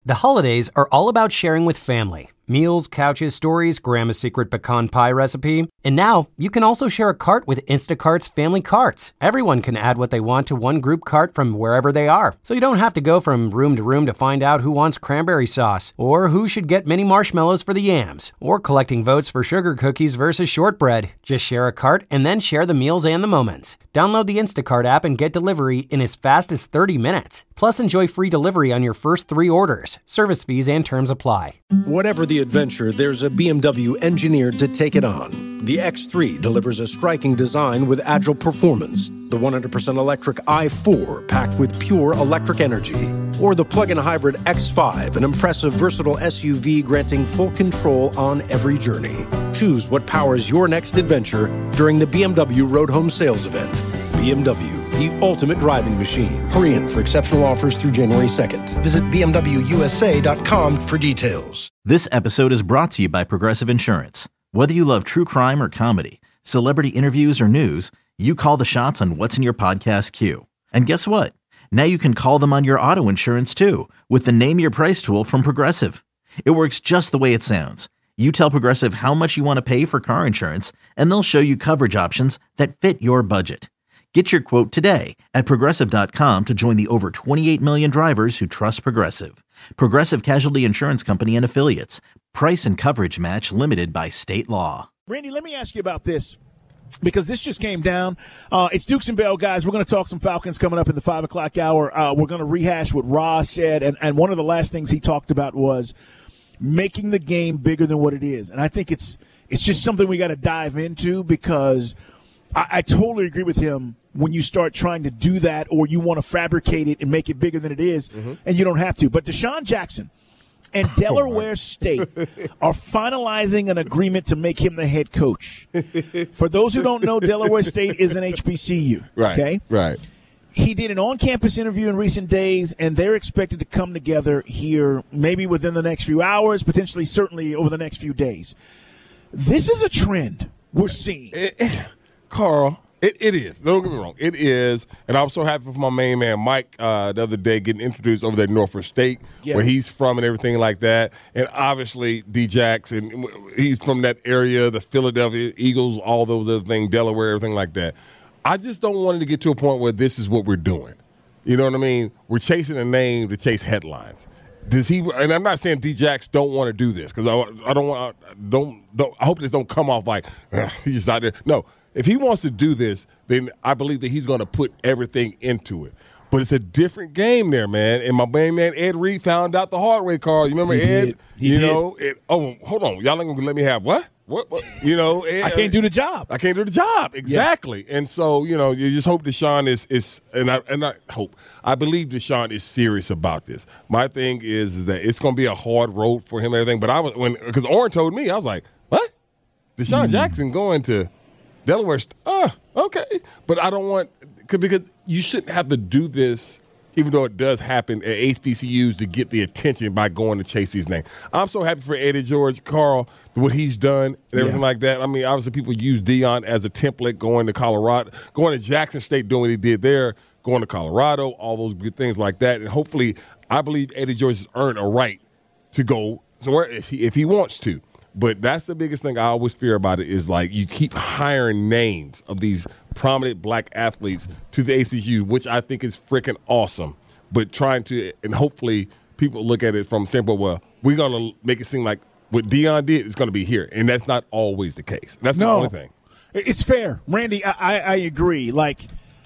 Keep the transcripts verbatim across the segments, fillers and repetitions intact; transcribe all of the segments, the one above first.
The holidays are all about sharing with family. Meals, couches, stories, Grandma's secret pecan pie recipe. And now, you can also share a cart with Instacart's Family Carts. Everyone can add what they want to one group cart from wherever they are. So you don't have to go from room to room to find out who wants cranberry sauce, or who should get mini marshmallows for the yams, or collecting votes for sugar cookies versus shortbread. Just share a cart and then share the meals and the moments. Download the Instacart app and get delivery in as fast as thirty minutes. Plus, enjoy free delivery on your first three orders. Service fees and terms apply. Whatever the adventure, there's a B M W engineered to take it on. The X three delivers a striking design with agile performance. The one hundred percent electric i four, packed with pure electric energy. Or the plug-in hybrid X five, an impressive, versatile S U V granting full control on every journey. Choose what powers your next adventure during the B M W Road Home Sales Event. B M W, the ultimate driving machine. Hurry in for exceptional offers through January second. Visit B M W U S A dot com for details. This episode is brought to you by Progressive Insurance. Whether you love true crime or comedy, celebrity interviews or news, you call the shots on what's in your podcast queue. And guess what? Now you can call them on your auto insurance too with the Name Your Price tool from Progressive. It works just the way it sounds. You tell Progressive how much you want to pay for car insurance, and they'll show you coverage options that fit your budget. Get your quote today at Progressive dot com to join the over twenty-eight million drivers who trust Progressive. Progressive Casualty Insurance Company and Affiliates. Price and coverage match limited by state law. Randy, let me ask you about this, because this just came down. Uh, it's Dukes and Bell, guys. We're going to talk some Falcons coming up in the five o'clock hour. Uh, we're going to rehash what Ross said, and, and one of the last things he talked about was making the game bigger than what it is. And I think it's it's just something we got to dive into, because I, I totally agree with him when you start trying to do that, or you want to fabricate it and make it bigger than it is, mm-hmm. and you don't have to. But Deshaun Jackson and Delaware State are finalizing an agreement to make him the head coach. For those who don't know, Delaware State is an H B C U. Right, okay? right. He did an on-campus interview in recent days, and they're expected to come together here maybe within the next few hours, potentially certainly over the next few days. This is a trend we're seeing. It, it, Carl, it, it is. Don't get me wrong. It is. And I'm so happy for my main man, Mike, uh, the other day getting introduced over there at Norfolk State, yeah. where he's from and everything like that. And obviously, D. Jackson, he's from that area, the Philadelphia Eagles, all those other things, Delaware, everything like that. I just don't want it to get to a point where this is what we're doing. You know what I mean? We're chasing a name to chase headlines. Does he? And I'm not saying D. Jax don't want to do this, because I, I don't want. Don't don't. I hope this don't come off like he's just out there. No, if he wants to do this, then I believe that he's going to put everything into it. But it's a different game there, man. And my main man Ed Reed found out the hard way, Carl. You remember he Ed? Did. He you did. know? It, oh, hold on. Y'all ain't gonna let me have what? What, what? You know, and, I can't do the job. I can't do the job. Exactly. Yeah. And so, you know, you just hope Deshaun is, is and I and I hope, I believe Deshaun is serious about this. My thing is, is that it's going to be a hard road for him and everything. But I was, when, because Orrin told me, I was like, what? Deshaun mm. Jackson going to Delaware? Ah, uh, okay. But I don't want, because you shouldn't have to do this, even though it does happen at H B C Us, to get the attention by going to chase these names. I'm so happy for Eddie George, Carl, what he's done and everything yeah. like that. I mean, obviously people use Deion as a template going to Colorado, going to Jackson State, doing what he did there, going to Colorado, all those good things like that. And hopefully, I believe Eddie George has earned a right to go somewhere if he, if he wants to. But that's the biggest thing I always fear about it, is like you keep hiring names of these prominent black athletes to the H B C U, which I think is freaking awesome. But trying to, and hopefully people look at it from standpoint, well, we're going to make it seem like what Deion did is going to be here. And that's not always the case. That's no, my only thing. It's fair. Randy, I, I, I agree. Like,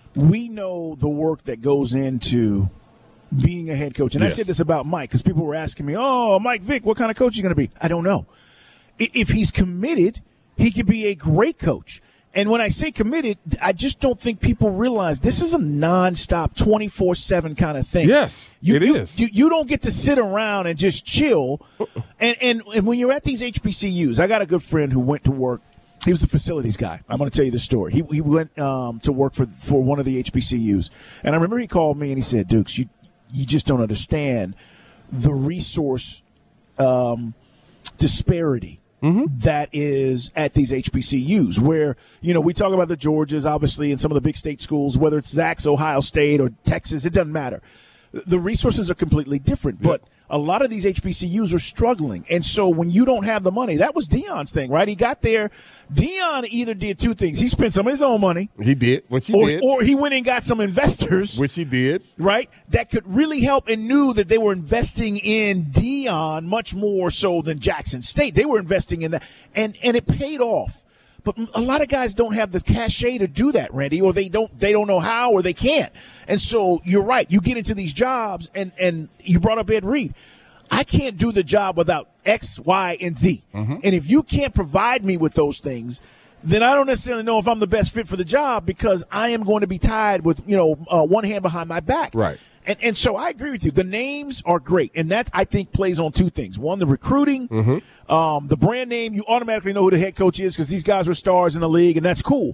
we know the work that goes into being a head coach. And yes. I said this about Mike, because people were asking me, oh, Mike Vick, what kind of coach are you going to be? I don't know. If he's committed, he could be a great coach. And when I say committed, I just don't think people realize this is a nonstop, twenty-four seven kind of thing. Yes, you, it you, is. You, you don't get to sit around and just chill. And, and, and when you're at these H B C Us, I got a good friend who went to work. He was a facilities guy. I'm going to tell you the story. He he went um, to work for, for one of the H B C Us. And I remember he called me and he said, Dukes, you, you just don't understand the resource um, disparity. Mm-hmm. That is at these H B C Us, where, you know, we talk about the Georgias, obviously, and some of the big state schools, whether it's Zach's, Ohio State, or Texas, it doesn't matter. The resources are completely different. But a lot of these H B C Us are struggling. And so when you don't have the money, that was Deion's thing, right? He got there. Deion either did two things. He spent some of his own money. He did, which he or, did. Or he went and got some investors. Which he did. Right? That could really help and knew that they were investing in Deion much more so than Jackson State. They were investing in that. And, and it paid off. But a lot of guys don't have the cachet to do that, Randy, or they don't they don't know how or they can't. And so you're right. You get into these jobs, and, and you brought up Ed Reed. I can't do the job without X, Y, and Z. Mm-hmm. And if you can't provide me with those things, then I don't necessarily know if I'm the best fit for the job because I am going to be tied with, you know, uh, one hand behind my back. Right. And and so I agree with you. The names are great, and that, I think, plays on two things. One, the recruiting, mm-hmm. um, the brand name. You automatically know who the head coach is because these guys were stars in the league, and that's cool.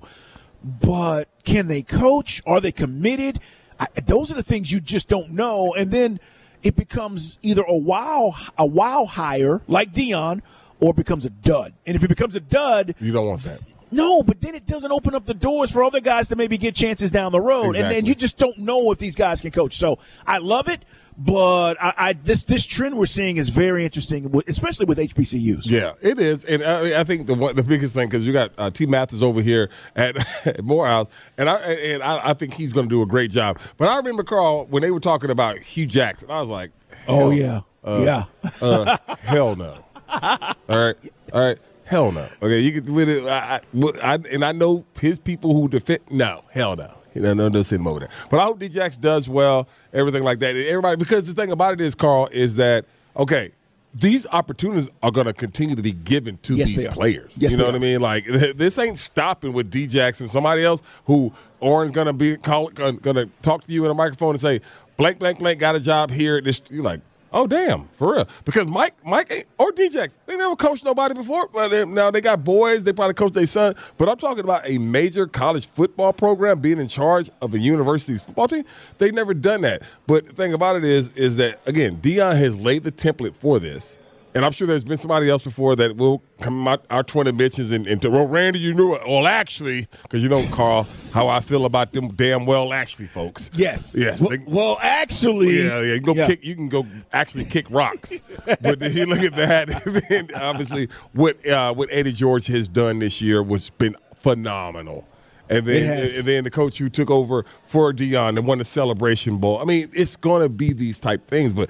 But can they coach? Are they committed? I, those are the things you just don't know. And then it becomes either a wow, a wow hire like Deion, or it becomes a dud. And if it becomes a dud, you don't want that. No, but then it doesn't open up the doors for other guys to maybe get chances down the road. Exactly. And then you just don't know if these guys can coach. So I love it, but I, I this this trend we're seeing is very interesting, especially with H B C Us. Yeah, it is. And I, I think the one, the biggest thing, because you got uh, T. Mathis over here at, at Morehouse, and I and I, I think he's going to do a great job. But I remember, Carl, when they were talking about Hugh Jackson, I was like, oh, yeah. Uh, yeah. uh, hell no. All right. All right. Hell no. Okay, you can with it. I, I, and I know his people who defend. No, hell no. You know, no, no, send him over there. But I hope D. Jax does well, everything like that. And everybody, because the thing about it is, Carl, is that okay, these opportunities are going to continue to be given to yes, these players. Yes, you know they what are. I mean? Like this ain't stopping with D. Jackson. Somebody else who Oren's going to be call, going to talk to you in a microphone and say, blank, blank, blank, got a job here. This, you're like, oh, damn, for real. Because Mike Mike ain't, or D J, they never coached nobody before. Well, they, now they got boys. They probably coach their son. But I'm talking about a major college football program being in charge of a university's football team. They've never done that. But the thing about it is, is that, again, Deion has laid the template for this. And I'm sure there's been somebody else before that will come out our twenty mentions and, and to, well, Randy, you knew it. Well, actually, because you know, Carl, how I feel about them damn well actually folks. Yes. Yes. Well, they, well actually. Yeah, yeah. You can go yeah. kick. You can go actually kick rocks. But then you look at that. And obviously, what uh, what Eddie George has done this year was been phenomenal. And then and then the coach who took over for Deion and won the Celebration Bowl. I mean, it's going to be these type things, but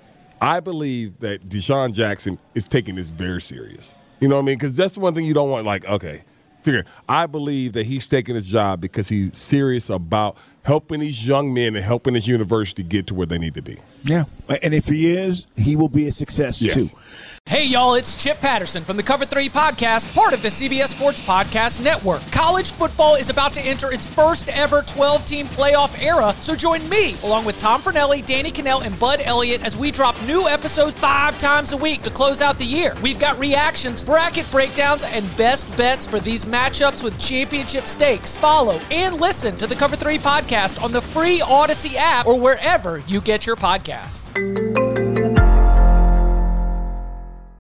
I believe that Deshaun Jackson is taking this very serious. You know what I mean? Because that's the one thing you don't want, like, okay, figure. I believe that he's taking his job because he's serious about helping these young men and helping his university get to where they need to be. Yeah. And if he is, he will be a success, yes. too. Hey, y'all, it's Chip Patterson from the Cover three Podcast, part of the C B S Sports Podcast Network. College football is about to enter its first ever twelve-team playoff era, so join me, along with Tom Fornelli, Danny Cannell, and Bud Elliott, as we drop new episodes five times a week to close out the year. We've got reactions, bracket breakdowns, and best bets for these matchups with championship stakes. Follow and listen to the Cover three Podcast on the free Odyssey app or wherever you get your podcasts.